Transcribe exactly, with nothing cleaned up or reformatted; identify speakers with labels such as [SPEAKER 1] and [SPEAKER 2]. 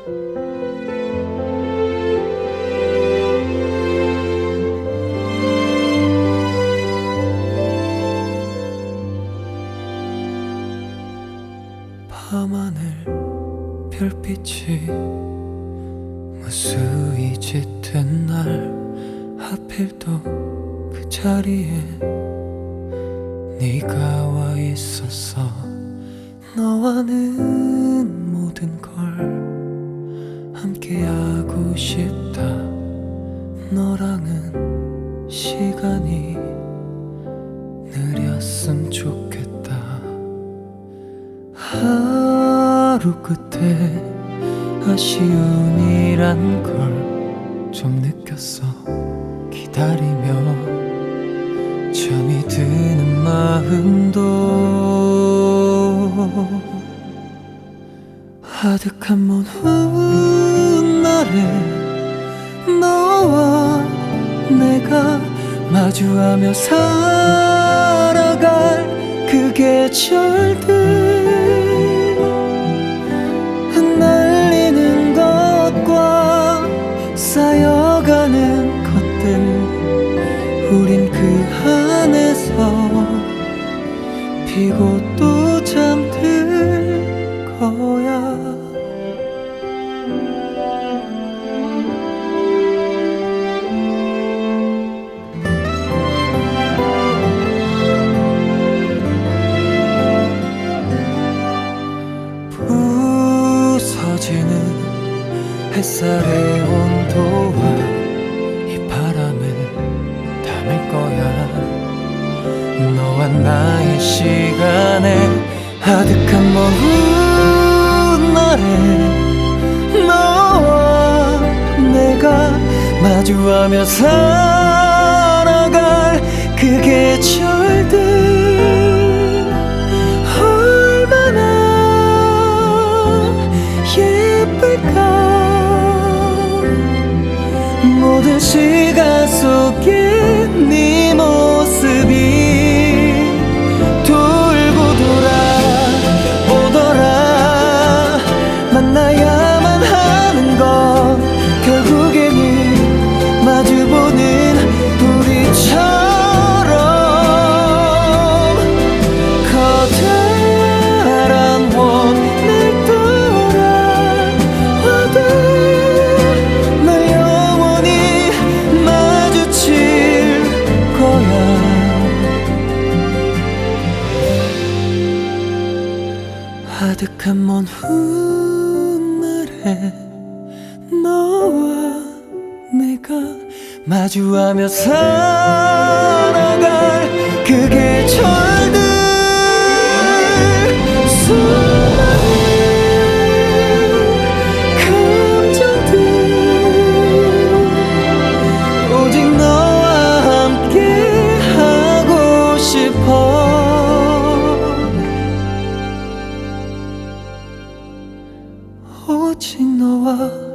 [SPEAKER 1] 밤하늘 별빛이 무수히 짙은 날, 하필 또 그 자리에 네가 와 있었어. 너와는 모든 걸 함께하고 싶다. 너랑은 시간이 느렸음 좋겠다. 하루 끝에 아쉬움이란 걸 좀 느꼈어. 기다리며 잠이 드는 마음도 아득한 먼 훗날에 너와 내가 마주하며 살아갈 그 계절들, 흩날리는 것과 쌓여가는 것들, 우린 그 안에서 피고 또 잠들 거야. 부서지는 햇살의 온도와 이 바람을 담을 거야. 너와 나의 시간에 아득한 먼 훗날에 너와 내가 마주하며 살아갈 그 계절들, 얼마나 예쁠까. 모든 시간 속에 네 모습이 돌고 돌아오더라. 만나야만 하는 건 결국에는 마주보는 우리처럼 커다란 원을 돌아와도 널 영원히 마주칠 거야. 아득한 먼 훗날에 너와 내가 마주하며 살아갈 그 계절들, 수많은 감정들, 오직 너와 함께 하고 싶어. 오직 너와